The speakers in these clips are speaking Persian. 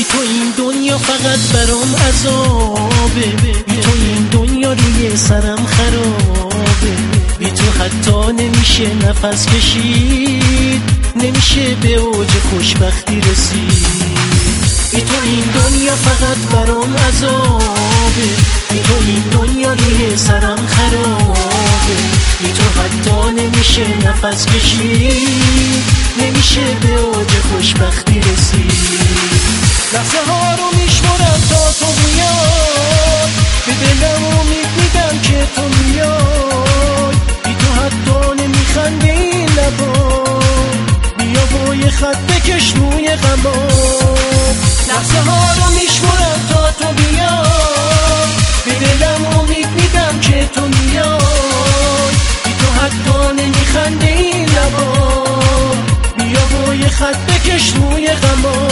تو این دنیا فقط برام عذابه، بی تو این دنیا روی سرم خرابه، بی تو حتی نمیشه نفس کشید، نمیشه به اوج خوشبختی رسید. بی تو این دنیا فقط برام عذابه، بی تو این دنیا روی سرم خرابه، بی تو حتی نمیشه نفس کشید، نمیشه به اوج خوشبختی رسید. لحظه ها رو میشمارم تا تو بیای، به دلم امید میدم که تو میای، بی تو حتی نمیخنده این لبا، بیا و یه خط بکش روی غما. لحظه ها رو میشمارم تا تو بیای، به دلم امید میدم که تو میای، بی تو حتی نمیخنده این لبا، بیا و یه خط بکش روی غما.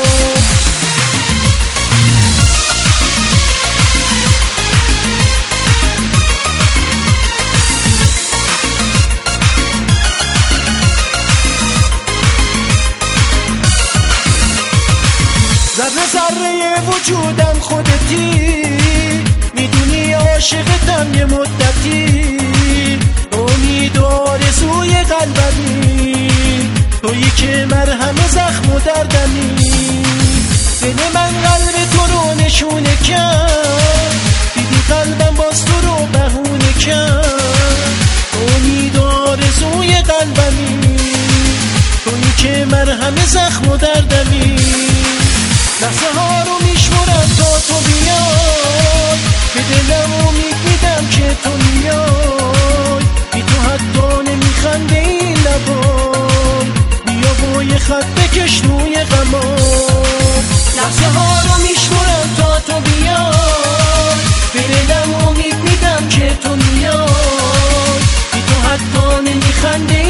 ذره ذره وجودم خودتی، میدونی عاشقتم یه مدتی، امید و آرزوی قلبمی، تویی که مرهم زخم و دردمی. دل من قلب تو رو نشونه کرد، دیدی قلبم باز تو رو بهونه کرد، امید و آرزوی قلبمی، تویی که مرهم زخم و دردمی. لحظه ها رو میشمارم تا تو بیای، به دلم امید میدم که تو میای، بی تو حتی نمیخنده این لبا، بیا و یه خط بکش روی غما. لحظه ها رو میشمارم تا تو بیای، به دلم امید میدم که تو میای، بی تو حتی نمیخنده